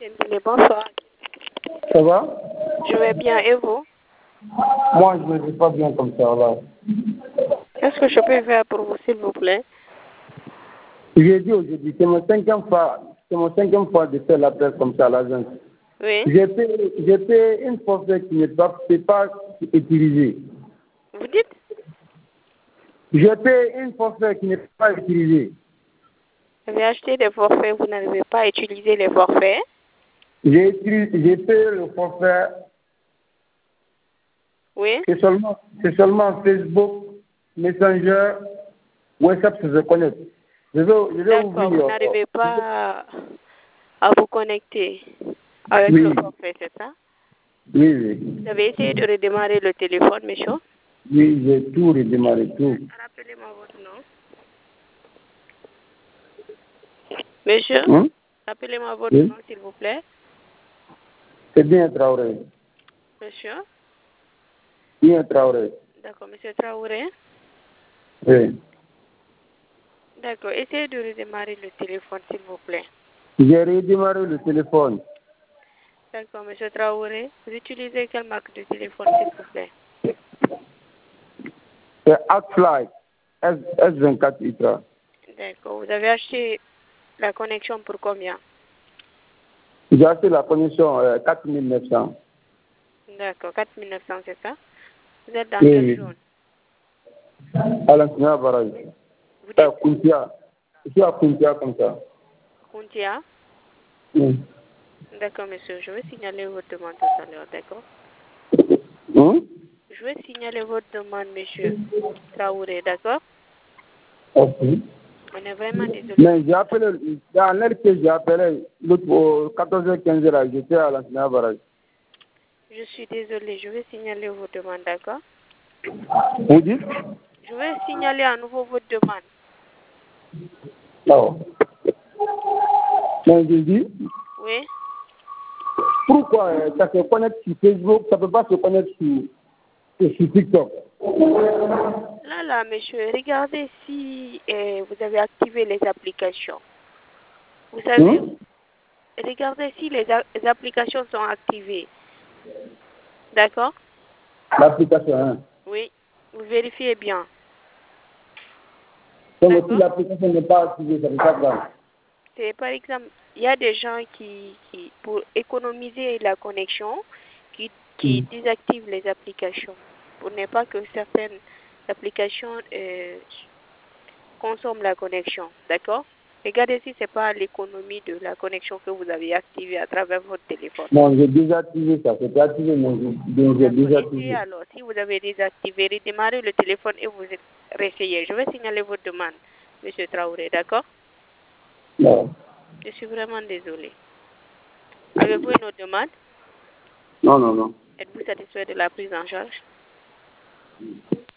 Dembélé, bonsoir. Ça va? Je vais bien, et vous? Moi, je ne vais pas bien comme ça, là. Qu'est-ce que je peux faire pour vous, s'il vous plaît? J'ai dit aujourd'hui, c'est mon cinquième fois de faire l'appel comme ça à l'agence. Oui. J'ai payé une forfait qui n'est pas utilisée. Vous dites? J'ai payé une forfait qui n'est pas utilisée. Vous avez acheté des forfaits, vous n'arrivez pas à utiliser les forfaits? J'ai payé le forfait. Oui. C'est seulement Facebook, Messenger, WhatsApp que je connais. Je vais D'accord, ouvrir. vous n'arrivez pas à vous connecter avec Oui. le forfait, c'est ça? Oui, oui. Vous avez essayé de redémarrer le téléphone, monsieur? Oui, j'ai tout redémarré, tout. Rappelez-moi votre nom. Monsieur, rappelez-moi votre Oui. nom, s'il vous plaît. C'est bien Traoré. Monsieur? Bien Traoré. D'accord, monsieur Traoré. Oui. D'accord, essayez de redémarrer le téléphone, s'il vous plaît. J'ai redémarré le téléphone. D'accord, monsieur Traoré. Vous utilisez quelle marque de téléphone, s'il vous plaît? C'est Outfly S24 Ultra. D'accord, vous avez acheté la connexion pour combien? J'ai acheté la connexion 4900. D'accord, 4900, c'est ça? Vous êtes dans Oui, quelle oui. zone? À l'Ancien Barrage. Vous dites Kuntia. Je suis à Kuntia comme ça. Kuntia? Oui. D'accord, monsieur. Je vais signaler votre demande tout à l'heure, d'accord? Je vais signaler votre demande, monsieur Traoré, d'accord? Ok. On est vraiment désolé. Mais j'ai appelé, dans l'heure que j'ai appelé, l'autre 14h-15h, là, j'étais à l'Ancien Barrage. Je suis désolée. Je vais signaler votre demande, d'accord? Vous dites? Je vais signaler à nouveau votre demande. Non. Mais je dis, Oui? pourquoi ça se connecte sur Facebook, ça ne peut pas se connecter sur TikTok? Là, monsieur, regardez si vous avez activé les applications. Vous savez, regardez si les applications sont activées. D'accord? L'application, hein? Oui. Vous vérifiez bien. Donc, si l'application n'est pas activée, ça ne peut pas grave. C'est par exemple, il y a des gens qui pour économiser la connexion, qui désactivent les applications pour ne pas que certaines applications consomment la connexion. D'accord? Regardez si ce n'est pas l'économie de la connexion que vous avez activée à travers votre téléphone. Non, j'ai désactivé ça. C'était activé, mais j'ai désactivé. Essayez alors. Si vous avez désactivé, redémarrez le téléphone et vous réessayez. Je vais signaler votre demande, monsieur Traoré. D'accord? Non. Je suis vraiment désolée. Avez-vous une autre demande? Non, non, non. Êtes-vous satisfait de la prise en charge?